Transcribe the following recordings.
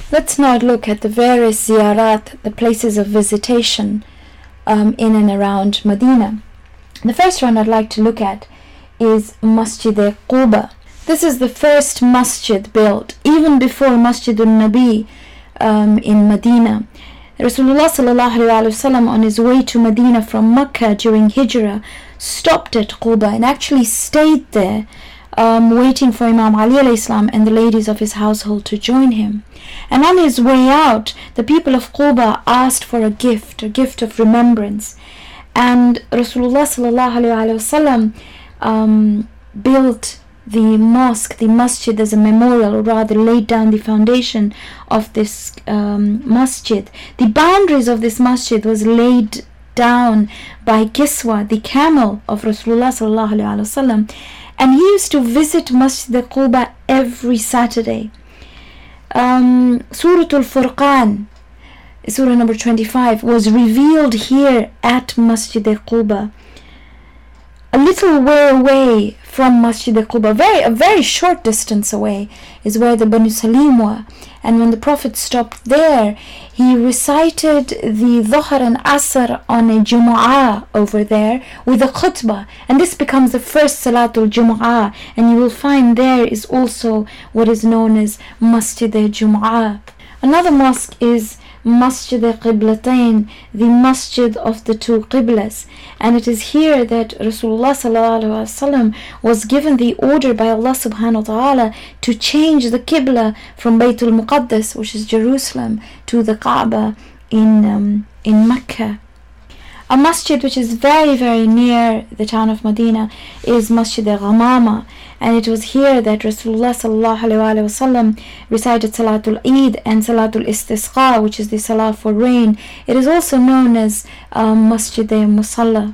Let's now look at the various ziyarat, the places of visitation in and around Medina. The first one I'd like to look at is Masjid Quba. This is the first masjid built, even before Masjid al-Nabi in Medina. Rasulullah sallallahu alaihi wasallam, on his way to Medina from Mecca during Hijrah, stopped at Quba and actually stayed there, waiting for Imam Ali alayhi salam and the ladies of his household to join him. And on his way out, the people of Quba asked for a gift of remembrance. And Rasulullah sallallahu alaihi wasallam built the mosque, the masjid, as a memorial, or rather laid down the foundation of this masjid. The boundaries of this masjid was laid down by Kiswa, the camel of Rasulullah sallallahu alaihi wasallam, and he used to visit Masjid Quba every Saturday. Surah Al-Furqan, Surah number 25, was revealed here at Masjid Quba. A little way away from Masjid Quba, a very short distance away, is where the Banu Salim were. And when the Prophet stopped there, he recited the Dhuhr and Asr on a Jumu'ah over there with a khutbah. And this becomes the first Salatul Jumu'ah. And you will find there is also what is known as Masjid Jumu'ah. Another mosque is Masjid Qiblatain, the masjid of the two Qiblas. And it is here that Rasulullah sallallahu alaihi wasallam was given the order by Allah subhanahu wa ta'ala to change the Qibla from Baytul Muqaddas, which is Jerusalem, to the Kaaba in Mecca. A masjid which is very, very near the town of Medina is Masjid Ghamama, and it was here that Rasulullah sallallahu alaihi wasallam recited Salatul Eid and Salatul Istisqa, which is the Salah for rain. It is also known as Masjid Musalla.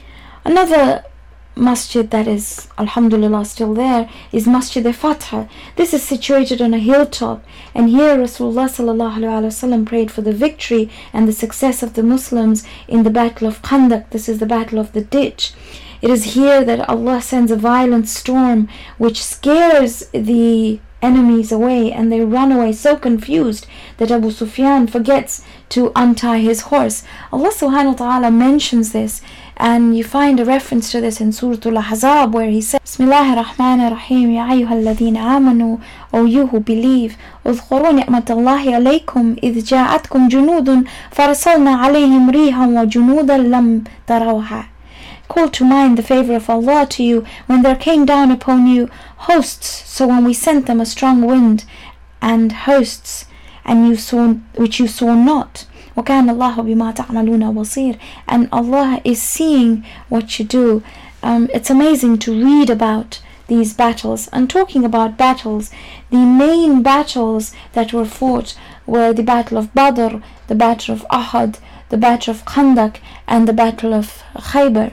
Another masjid that is, alhamdulillah, still there is Masjid Fatha. This is situated on a hilltop, and here Rasulullah sallallahu alaihi wasallam prayed for the victory and the success of the Muslims in the battle of Khandaq. This is the battle of the ditch. It is here that Allah sends a violent storm which scares the enemies away, and they run away so confused that Abu Sufyan forgets to untie his horse. Allah subhanahu wa ta'ala mentions this, and you find a reference to this in Surah Al-Ahzab, where he says, Bismillahir Rahmanir Rahim, Ya ayyuhalladhina amanu, O you who believe, Udhkuru ni'matallahi alaykum, idh ja'atkum junudun, farasalna alayhim rihan wa junudan lam tarawha. Call to mind the favor of Allah to you when there came down upon you hosts, so when we sent them a strong wind and hosts, and which you saw not. وَكَانَ اللَّهُ بِمَا تَعْمَلُونَ بَصِيرٌ. And Allah is seeing what you do. It's amazing to read about these battles. And talking about battles, the main battles that were fought were the Battle of Badr, the Battle of Uhud, the Battle of Khandaq, and the Battle of Khaybar.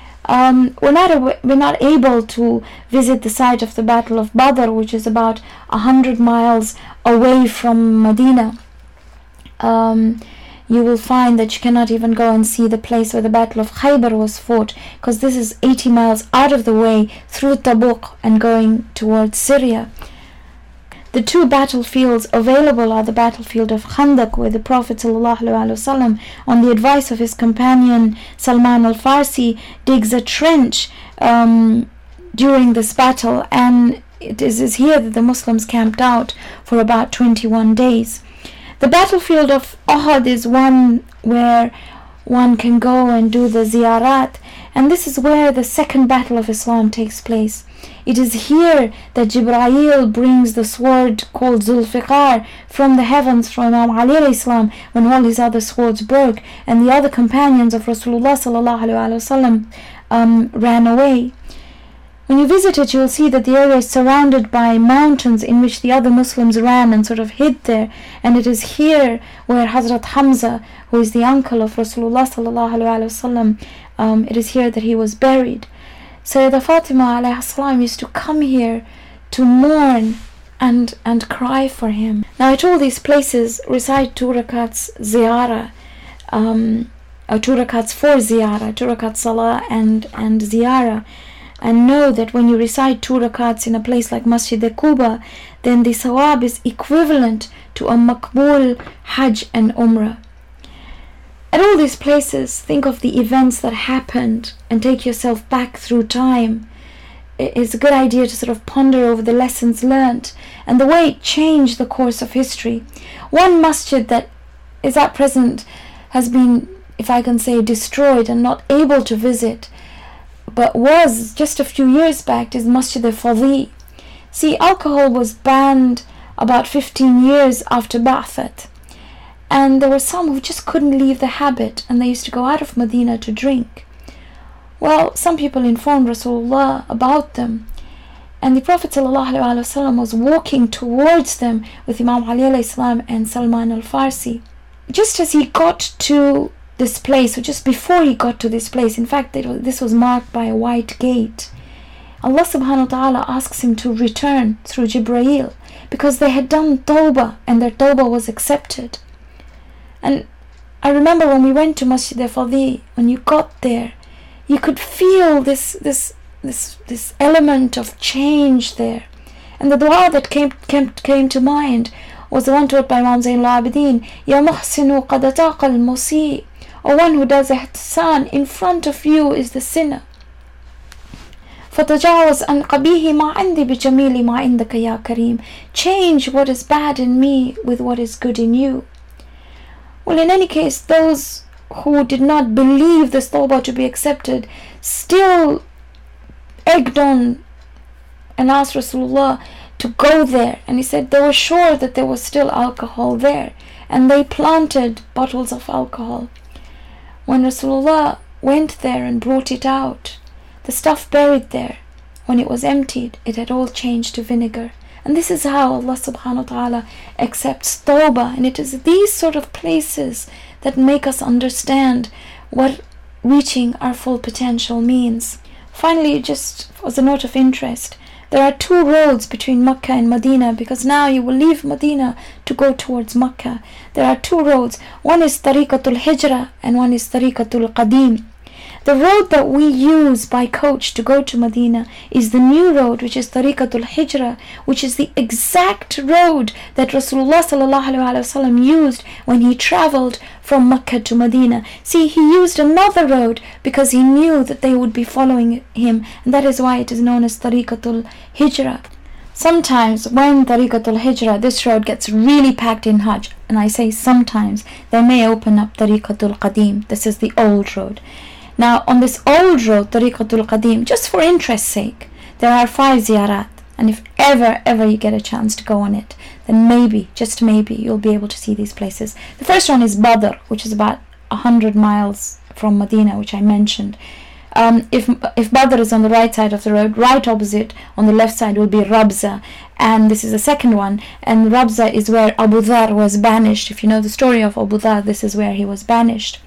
We're not able to visit the site of the Battle of Badr, which is about 100 miles away from Medina. You will find that you cannot even go and see the place where the Battle of Khaybar was fought, because this is 80 miles out of the way through Tabuk and going towards Syria. The two battlefields available are the battlefield of Khandaq, where the Prophet ﷺ, on the advice of his companion Salman al-Farsi, digs a trench during this battle, and it is here that the Muslims camped out for about 21 days. The battlefield of Uhud is one where one can go and do the ziyarat, and this is where the second battle of Islam takes place. It is here that Jibreel brings the sword called Zulfiqar from the heavens from Imam Ali alayhi salam, when all his other swords broke and the other companions of Rasulullah sallallahu alaihi wasallam ran away. When you visit it, you will see that the area is surrounded by mountains in which the other Muslims ran and sort of hid there. And it is here where Hazrat Hamza, who is the uncle of Rasulullah sallallahu alaihi wasallam, it is here that he was buried. Sayyidah Fatima alayhi salam used to come here to mourn and cry for him. Now at all these places, recite 2 rakats ziyarah, 2 rakats for ziyarah, 2 rakats salah and ziyarah. and know that when you recite 2 rakats in a place like Masjid Quba, then the sawab is equivalent to a makbul Hajj and Umrah. At all these places, think of the events that happened and take yourself back through time. It's a good idea to sort of ponder over the lessons learnt and the way it changed the course of history. One masjid that is at present has been, if I can say, destroyed and not able to visit, but was just a few years back, is Masjid al-Fadhi. See, alcohol was banned about 15 years after Ba'athat. And there were some who just couldn't leave the habit, and they used to go out of Medina to drink. Well, some people informed Rasulullah about them, and the Prophet ﷺ was walking towards them with Imam Ali alayhi salam and Salman al-Farsi. Just as he got to this place, or just before he got to this place, in fact this was marked by a white gate, Allah subhanahu wa ta'ala asks him to return through Jibreel, because they had done tawbah and their tawbah was accepted. And I remember when we went to Masjid al-Fadhi, when you got there, you could feel this element of change there. And the dua that came to mind was the one taught by Imam Zayn al-Abidin, Ya muhsinu qad ataqa al-musi, or one who does ihsan, in front of you is the sinner. فَتَجَاوَزْ عَنْ قَبِيهِ مَا عِنْدِي بِجَمِيلِ مَا عِنْدَكَ يَا كَرِيمٌ. Change what is bad in me with what is good in you. Well, in any case, those who did not believe this tawbah to be accepted still egged on and asked Rasulullah to go there, and he said they were sure that there was still alcohol there, and they planted bottles of alcohol. When Rasulullah went there and brought it out, the stuff buried there, when it was emptied, it had all changed to vinegar. And this is how Allah subhanahu wa ta'ala accepts tawbah. And it is these sort of places that make us understand what reaching our full potential means. Finally, just as a note of interest, there are 2 roads between Makkah and Medina, because now you will leave Medina to go towards Makkah. There are 2 roads. One is Tariqatul Hijra and one is Tariqatul Qadim. The road that we use by coach to go to Medina is the new road, which is Tariqatul Hijra, which is the exact road that Rasulullah ﷺ used when he traveled from Mecca to Medina. See, he used another road because he knew that they would be following him, and that is why it is known as Tariqatul Hijra. Sometimes when Tariqatul Hijra, this road gets really packed in Hajj, and I say sometimes, they may open up Tariqatul Qadim. This is the old road. Now, on this old road, Tariqatul Qadim, just for interest's sake, there are 5 ziyarat. And if ever you get a chance to go on it, then maybe, just maybe, you'll be able to see these places. The first one is Badr, which is about 100 miles from Medina, which I mentioned. If Badr is on the right side of the road, right opposite, on the left side will be Rabza. And this is the second one. And Rabza is where Abu Dhar was banished. If you know the story of Abu Dhar, this is where he was banished.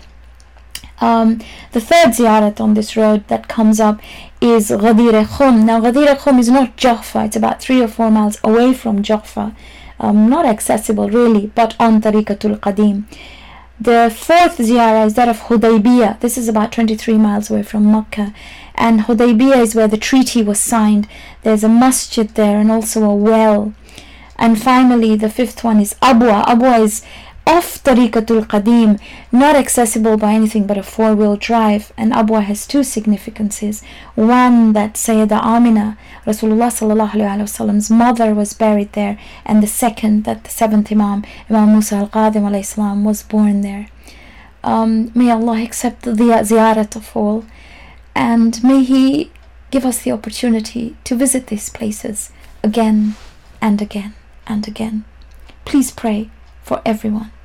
The third ziyarat on this road that comes up is Ghadir Khum. Now Ghadir Khum is not Juhfa, it's about 3 or 4 miles away from Juhfa, not accessible really, but on Tariqatul Qadim. The fourth ziyarah is that of Hudaybiyah. This is about 23 miles away from Mecca, and Hudaybiyah is where the treaty was signed. There's a masjid there and also a well. And finally the fifth one is Abwa. Abwa is off Tariqatul Qadim, not accessible by anything but a 4-wheel drive. And Abwa has 2 significances. One, that Sayyidah Amina, Rasulullah sallallahu alaihi wasallam's mother, was buried there, and the second, that the 7th Imam, Imam Musa al-Qadim alayhi salam, was born there. May Allah accept the ziyarat of all, and may He give us the opportunity to visit these places again and again and again. Please pray for everyone.